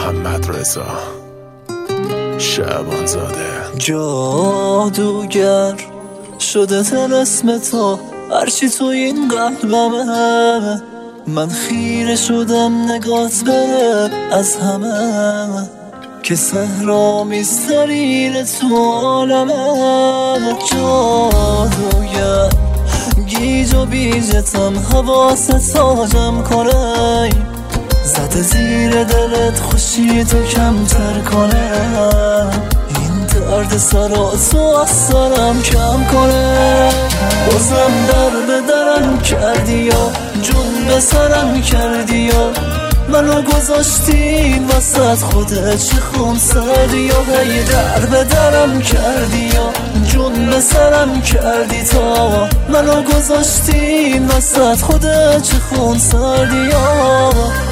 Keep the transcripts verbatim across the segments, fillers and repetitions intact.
محمد رضا شعبان زاده. جادوگر شده طلسم تو، هرچی تو این قلبمه. من خیره شدم نگات بره از همه، که سهرامیسترین تو عالمه. جادوگر گیج و بیجتم، حواستو جمع کنه، زده زیر دلت خوشی تو کمتر کنه. این درد سرا تو از سرم کم کنه. بازم در به درم کردی یا جون به سرم کردی یا منو گذاشتین وسط خودت چه خون سردی یا هی در به درم کردی یا جون به سرم کردی تا منو گذاشتین وسط خودت چه خون سردی یا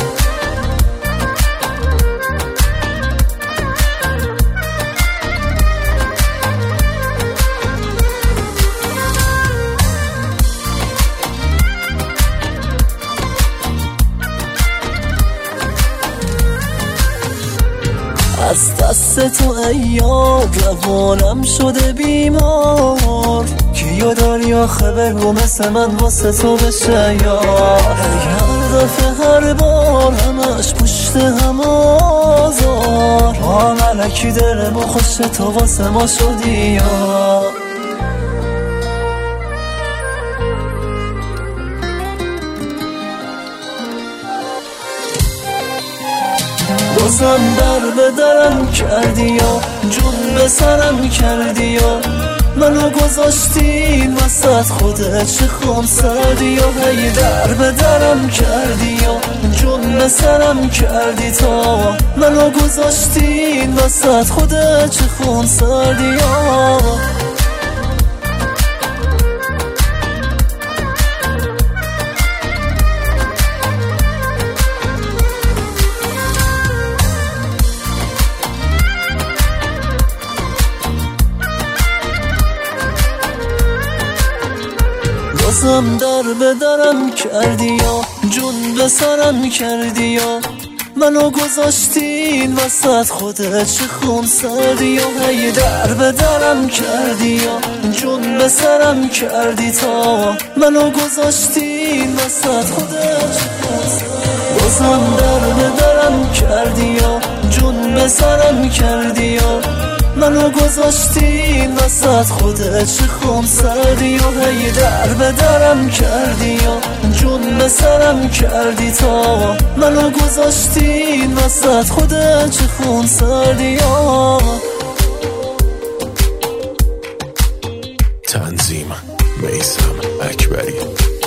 از دست تو ایاد روانم شده بیمار. کیا داری آخه بگو مثل من واسه تو بشه یار. هر دفعه هر بار همش پشت هم آزار. آه ملکی دلمو خوش تو واسه ما شدی یار. بازم در به درم کردی یا جون به سرم کردی یا منو گذاشتین وسط خودت چه خون سردی یا هی در به درم کردی یا جون به سرم کردی تا منو گذاشتین وسط خودت چه خون سردی یا بازم در به درم کردی یا جون به سرم کردی یا منو گذاشتین وسط خودت چه خون سردی یا هی در به درم کردی یا جون به سرم کردی تا منو گذاشتین وسط خودت چه خون سردی. بازم در به درم کردی یا جون به سرم کردی یا منو گذاشتین وسط خودت چه خون سردی یا هی در به درم کردی یا جون به سرم کردی تا منو گذاشتین وسط خودت چه خون سردی یا تنظیم میثم اکبری.